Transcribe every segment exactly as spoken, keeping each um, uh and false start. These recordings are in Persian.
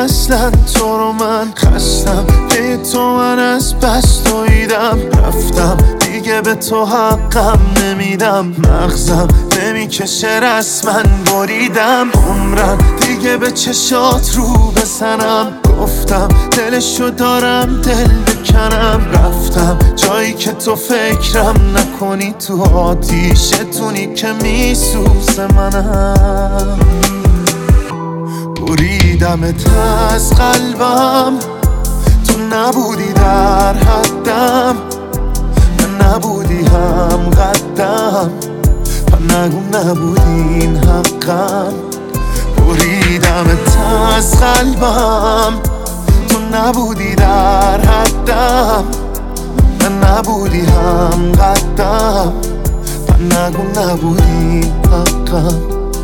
اصلا تو رو من خستم به تو من از بس دویدم رفتم دیگه به تو حقم نمیدم مغزم نمیکشه رسما بریدم عمرم دیگه به چشات رو بزنم گفتم دلشو دارم دل بکنم رفتم جایی که تو فکرم نکنی تو آتیشتونی که میسوزه منم بریدمت از قلبم تو نبودی در حدم من نبودی هم قدم و نگو نبودین حقم بریدمت از قلبم تو نبودی در حدم من نبودی هم قدم و نگو نبودین حقم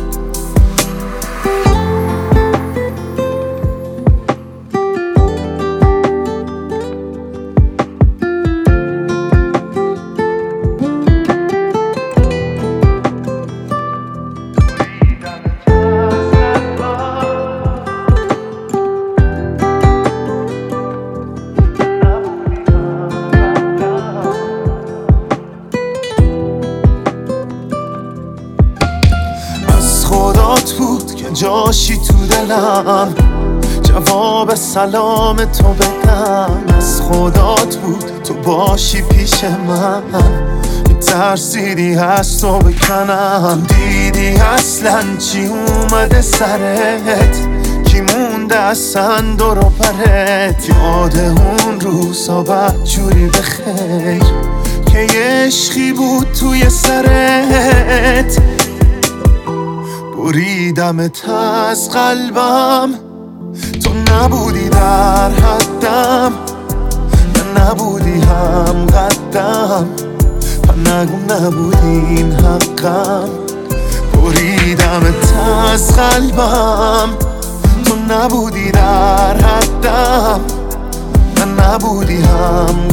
خدات بود که جاشی تو دلم جواب سلام تو بدم از خدات بود تو باشی پیش من میترسیدی از تو بکنم دیدی اصلا چی اومده سرت کی مونده اصلا دور و برت یاد اون روزا بدجوری بخیر که یه عشقی بود توی سرت بریدمت از قلبم تو نبودی در حدم من نبودی هم قدم و نگو نبودین حقم بریدمت از قلبم تو نبودی در حدم من نبودی هم